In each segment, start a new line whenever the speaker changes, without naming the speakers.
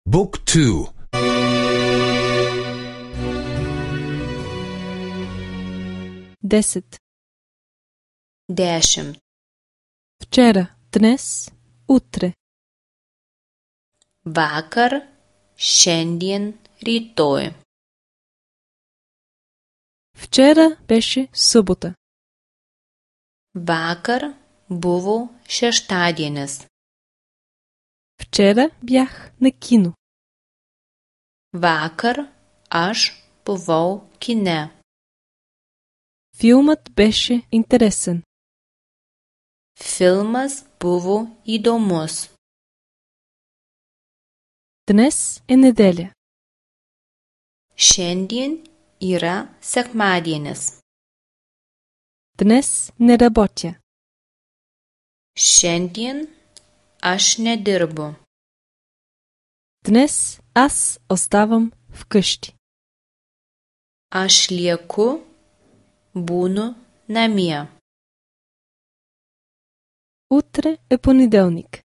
Book 2.
10.
10.
Вчера, днес, утре.
Vakar, šiandien, rytoj.
Вчера беше събота.
Vakar buvo šeštadienis.
Вчера бях на кино.
Vakar aš buvau kine.
Филмът беше интересен.
Filmas buvo įdomus.
Днес е неделя.
Šiandien yra sekmadienis.
Днес не работя.
Šiandien aš nedirbu.
Днес аз оставам вкъщи.
Aš lieku, būnu namie.
Утре е понеделник.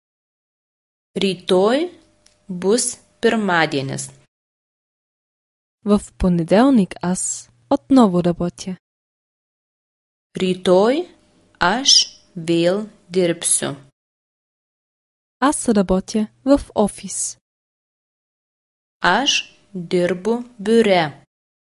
Rytoj bus pirmadienis.
В понеделник аз отново работя.
Rytoj aš vėl dirbsiu.
Аз работя в офис.
Aš dirbu biure.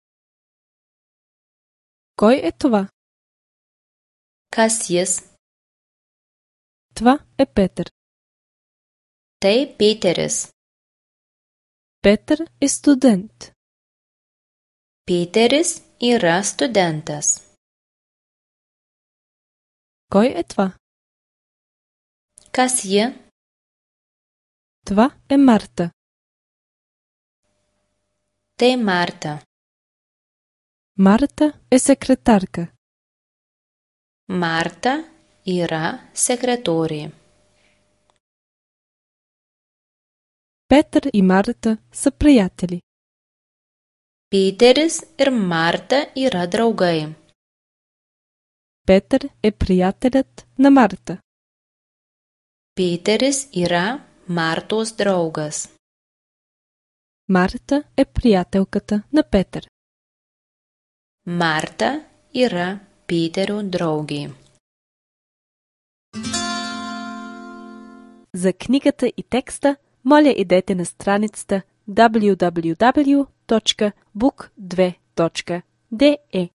Кой е това?
Kas jis?
Това е Петър.
Tai Peteris.
Петър е студент.
Peteris yra studentas.
Кой е това?
Kas ji?
Това е Марта.
Tai Marta.
Марта е секретарка.
Marta yra sekretorė.
Петър и Марта са приятели.
Peteris ir Marta yra draugai.
Петър е приятелят на Марта.
Peteris yra Martos draugas.
Марта е приятелката на Петър.
Marta yra Peterio draugė.
За книгата и текста, моля идете на страницата www.book2.de.